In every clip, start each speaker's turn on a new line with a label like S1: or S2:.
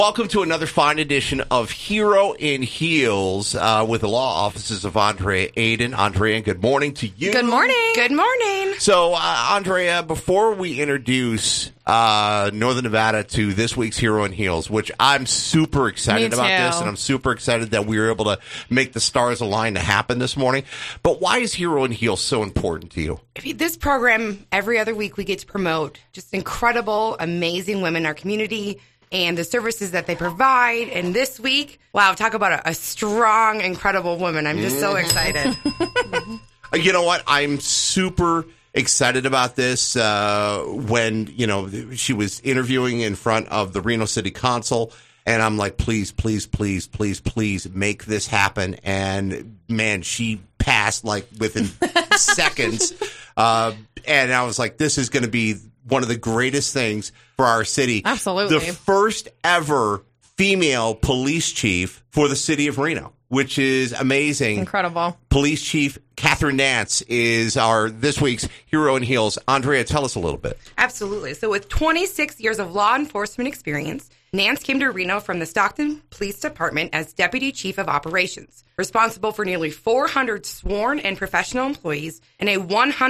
S1: Welcome to another fine edition of Hero in Heels with the law offices of Andrea Aiden. Andrea, good morning to you.
S2: Good morning.
S3: Good morning.
S1: So, Andrea, before we introduce Northern Nevada to this week's Hero in Heels, which I'm super excited about this, and I'm super excited that we were able to make the stars align to happen this morning. But why is Hero in Heels so important to you?
S3: This program, every other week, we get to promote just incredible, amazing women in our community and the services that they provide. And this week, wow, talk about a strong, incredible woman. I'm just so excited.
S1: You know what? I'm super excited about this. When, she was interviewing in front of the Reno City Council, and I'm like, please, please, please, please, please make this happen. And man, she passed like within seconds. And I was like, this is going to be one of the greatest things for our city.
S2: Absolutely.
S1: The first ever female police chief for the city of Reno, which is amazing.
S2: Incredible.
S1: Police Chief Catherine Nance is our this week's Hero in Heels. Andrea, tell us a little bit.
S3: Absolutely. So with 26 years of law enforcement experience, Nance came to Reno from the Stockton Police Department as Deputy Chief of Operations, responsible for nearly 400 sworn and professional employees and a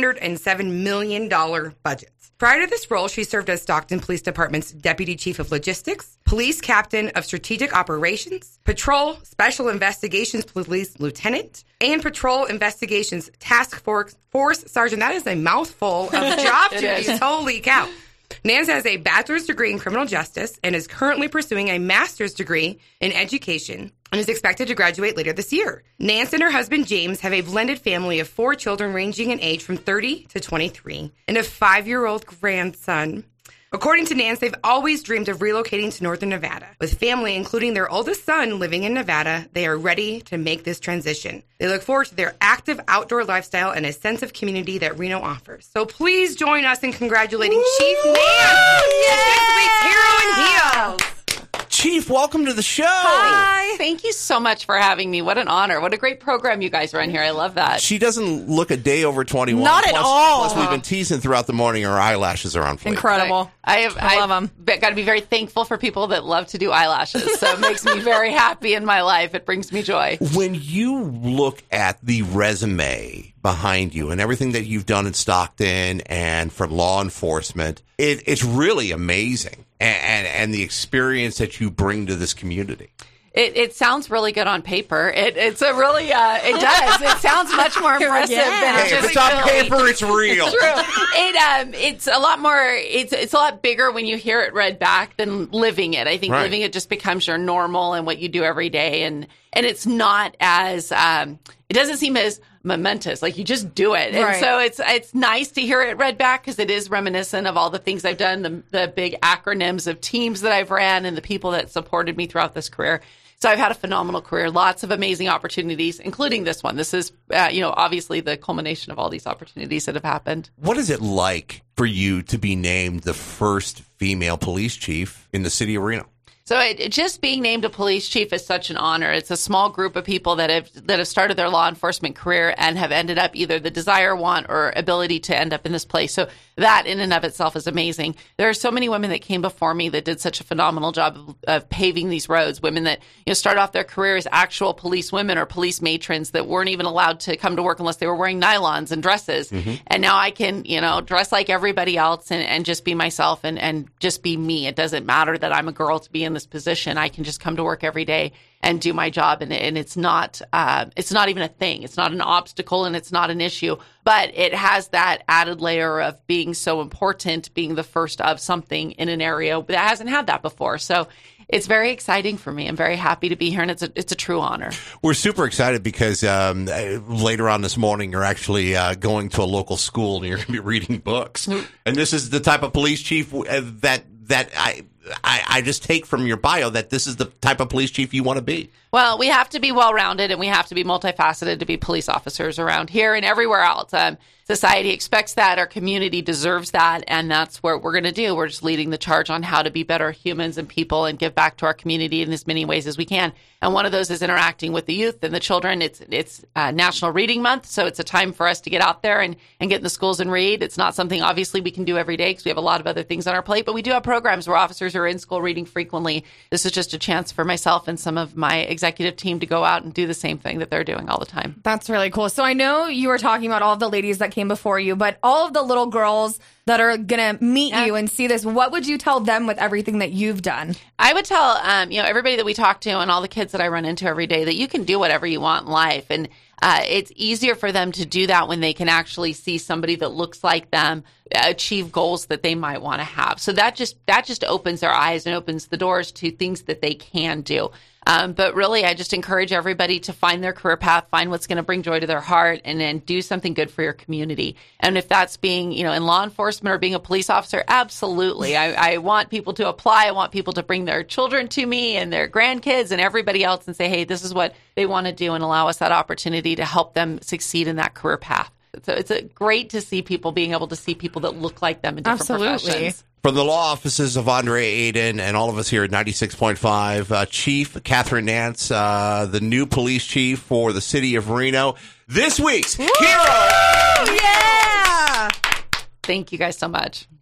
S3: $107 million budget. Prior to this role, she served as Stockton Police Department's Deputy Chief of Logistics, Police Captain of Strategic Operations, Patrol Special Investigations Police Lieutenant, and Patrol Investigations Task Force Sergeant. That is a mouthful of job duties. Holy cow. Nance has a bachelor's degree in criminal justice and is currently pursuing a master's degree in education and is expected to graduate later this year. Nance and her husband, James, have a blended family of 4 children ranging in age from 30 to 23 and a 5-year-old grandson. According to Nance, they've always dreamed of relocating to Northern Nevada. With family, including their oldest son, living in Nevada, they are ready to make this transition. They look forward to their active outdoor lifestyle and a sense of community that Reno offers. So please join us in congratulating Chief Nance, this week's Hero in Heels.
S1: Chief, welcome to the show.
S2: Hi.
S4: Thank you so much for having me. What an honor. What a great program you guys run here. I love that.
S1: She doesn't look a day over 21.
S2: Not at all.
S1: Plus, we've been teasing throughout the morning. Her eyelashes are on fleek.
S2: Incredible.
S4: I
S2: love them.
S4: Got to be very thankful for people that love to do eyelashes. So it makes me very happy in my life. It brings me joy.
S1: When you look at the resume behind you and everything that you've done in Stockton and from law enforcement, it's really amazing. And the experience that you bring to this community.
S4: It sounds really good on paper. It's a really, it does. It sounds much more impressive than it
S1: Hey,
S4: just
S1: if it's on paper, it's real.
S4: True. It's a lot more, it's a lot bigger when you hear it read back than living it. I think living it just becomes your normal and what you do every day. And it's not as, it doesn't seem as momentous, like you just do it. And so it's nice to hear it read back because it is reminiscent of all the things I've done, the big acronyms of teams that I've ran and the people that supported me throughout this career. So I've had a phenomenal career, lots of amazing opportunities, including this one. This is, obviously the culmination of all these opportunities that have happened.
S1: What is it like for you to be named the first female police chief in the city of Reno?
S4: So just being named a police chief is such an honor. It's a small group of people that have started their law enforcement career and have ended up either the desire, want, or ability to end up in this place. So that in and of itself is amazing. There are so many women that came before me that did such a phenomenal job of paving these roads. Women that start off their career as actual police women or police matrons that weren't even allowed to come to work unless they were wearing nylons and dresses. Mm-hmm. And now I can dress like everybody else and just be myself and just be me. It doesn't matter that I'm a girl to be in this position. I can just come to work every day and do my job, and it's not even a thing. It's not an obstacle, and it's not an issue. But it has that added layer of being so important, being the first of something in an area that hasn't had that before. So it's very exciting for me. I'm very happy to be here, and it's a true honor. We're
S1: super excited because later on this morning, you're actually going to a local school, and you're going to be reading books. And this is the type of police chief that I just take from your bio that this is the type of police chief you want to be.
S4: Well, we have to be well-rounded and we have to be multifaceted to be police officers around here and everywhere else. It's Society expects that. Our community deserves that. And that's what we're going to do. We're just leading the charge on how to be better humans and people and give back to our community in as many ways as we can. And one of those is interacting with the youth and the children. It's National Reading Month, so it's a time for us to get out there and get in the schools and read. It's not something, obviously, we can do every day because we have a lot of other things on our plate, but we do have programs where officers are in school reading frequently. This is just a chance for myself and some of my executive team to go out and do the same thing that they're doing all the time.
S2: That's really cool. So I know you were talking about all of the ladies that came before you, but all of the little girls that are going to meet you and see this, what would you tell them with everything that you've done?
S4: I would tell, everybody that we talk to and all the kids that I run into every day that you can do whatever you want in life. And it's easier for them to do that when they can actually see somebody that looks like them achieve goals that they might want to have. So that just opens their eyes and opens the doors to things that they can do. But really, I just encourage everybody to find their career path, find what's going to bring joy to their heart, and then do something good for your community. And if that's being, in law enforcement or being a police officer, absolutely. I want people to apply. I want people to bring their children to me and their grandkids and everybody else and say, hey, this is what they want to do, and allow us that opportunity to help them succeed in that career path. So it's great to see people being able to see people that look like them in different professions.
S1: From the law offices of Andre Aiden and all of us here at 96.5, Chief Catherine Nance, the new police chief for the city of Reno, this week's hero.
S2: Yeah!
S4: Thank you guys so much.